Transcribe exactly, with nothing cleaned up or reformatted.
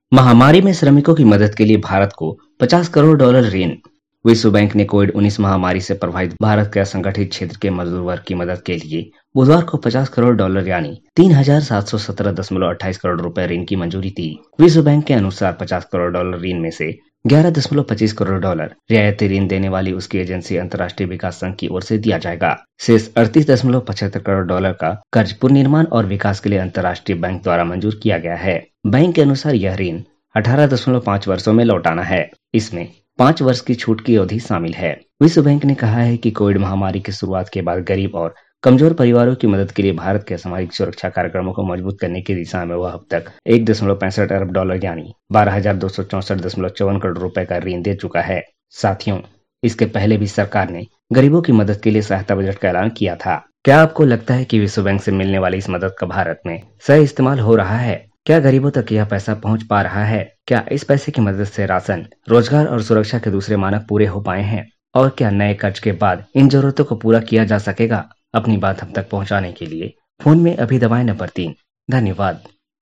महामारी में श्रमिकों की मदद के लिए भारत को पचास करोड़ डॉलर ऋण। विश्व बैंक ने कोविड उन्नीस महामारी से प्रभावित भारत के असंगठित क्षेत्र के मजदूर वर्ग की मदद के लिए बुधवार को पचास करोड़ डॉलर यानी तीन हजार सात सौ सत्रह दशमलव अट्ठाईस करोड़ रुपए ऋण की मंजूरी दी। विश्व बैंक के अनुसार पचास करोड़ डॉलर ऋण में से ग्यारह दशमलव पच्चीस करोड़ डॉलर रियायती ऋण देने वाली उसकी एजेंसी अंतर्राष्ट्रीय विकास संघ की ओर से दिया जाएगा। शेष अड़तीस दशमलव पचहत्तर करोड़ डॉलर का कर्ज पुनर्निर्माण और विकास के लिए अंतर्राष्ट्रीय बैंक द्वारा मंजूर किया गया है। बैंक के अनुसार यह ऋण अठारह दशमलव पाँच वर्षों में लौटाना है। इसमें पाँच वर्ष की छूट की अवधि शामिल है। विश्व बैंक ने कहा है कि कोविड महामारी की शुरुआत के बाद गरीब और कमजोर परिवारों की मदद के लिए भारत के सामाजिक सुरक्षा कार्यक्रमों को मजबूत करने की दिशा में वह अब तक एक दशमलव पैंसठ अरब डॉलर यानी बारह हजार दो सौ चौसठ दशमलव चौवन करोड़ रुपए का ऋण दे चुका है। साथियों, इसके पहले भी सरकार ने गरीबों की मदद के लिए सहायता बजट का ऐलान किया था। क्या आपको लगता है कि विश्व बैंक से मिलने वाली इस मदद का भारत में सही इस्तेमाल हो रहा है? क्या गरीबों तक यह पैसा पहुंच पा रहा है? क्या इस पैसे की मदद से राशन, रोजगार और सुरक्षा के दूसरे मानक पूरे हो पाए हैं? और क्या नए कर्ज के बाद इन जरूरतों को पूरा किया जा सकेगा? अपनी बात हम तक पहुंचाने के लिए फोन में अभी दबाएं नंबर तीन। धन्यवाद।